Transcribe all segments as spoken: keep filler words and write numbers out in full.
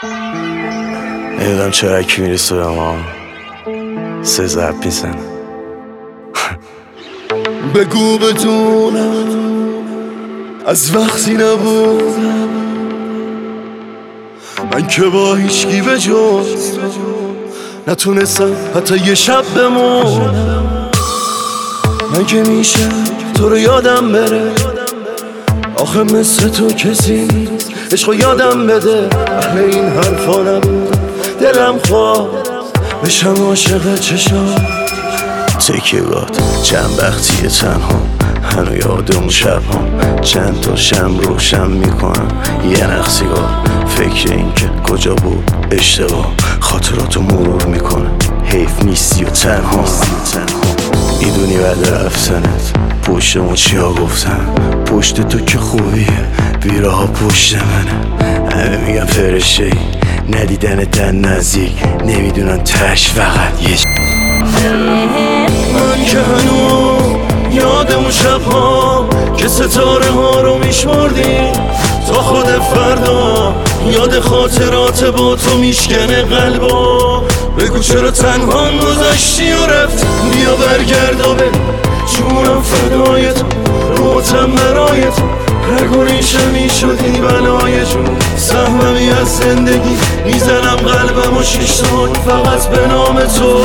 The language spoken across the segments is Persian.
نمیدونم چرا کی میرسه به ما سه ضرب میزنه. بگو بدونم از وقتی نبود من که با هیچکی به جز نتونستم حتی یه شب بمونم. من که میشه تو رو یادم بره، آخه مثل تو کسی نیست عشقو یادم بده. اهل این حرفا نبود دلم خواست بشم عاشق چشات تکیه گات چند وقتیه تنها هنو یاد اون شب هم چند تا شم روشن میکنم یه نخ سیگار. فکر این که کجا بود اشتباه خاطراتو مرور میکنم حیف نیستی و تنها میدونی بعد رفتنت پشتمو چیا گفتن پشت تو که خوبیه بیراه پشت منه. همه میگن فرشته ای ندیدن تن نزدیک نمیدونن تش فقط یه من که هنو یاد اون شب ها که ستاره ها رو میشمردی تا خود فردا یاد خاطرات با تو میشکنه قلبا. بگو چرا تنها گذاشتی و رفت بیا برگردا به جونم فدای تو روتم برای تو رگوریشه میشدی بلای جون سهممی از زندگی میزنم قلبم و شیش فقط به نام تو.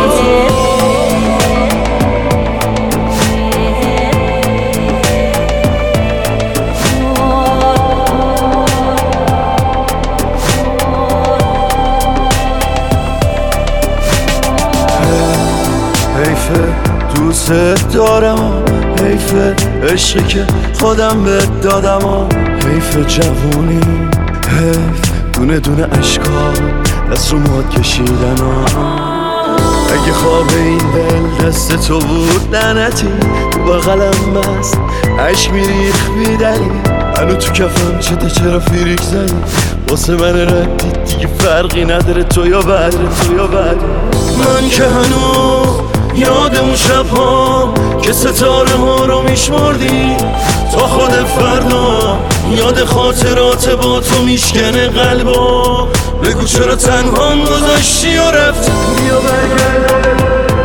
حیفه دوست دارم، حیفه عشقی که خودم بهت دادم، حیفه جوونی، حیف دونه دونه عشقا دست رو موهات کشیدن. اگه خواب این دل دست تو بود لعنتی تو بغلم بست عشق میریخ بیدلی هنو تو کفم چته چرا فیریک زنی واسه من ردی دیگه فرقی نداره تو یا بعد تو یا بعد. من که هنو یاد اون شب ها که ستاره ها رو میشمردی تا خود فردا یاد خاطرات با تو میشکنه قلبا. بگو چرا تنها گذاشتی و رفت بیا برگرد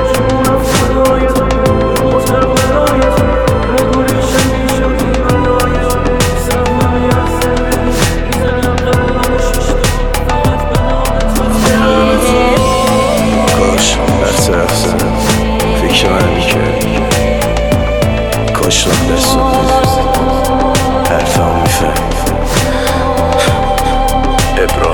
کاش راه دست رو حرف هم میفهم ابراهیم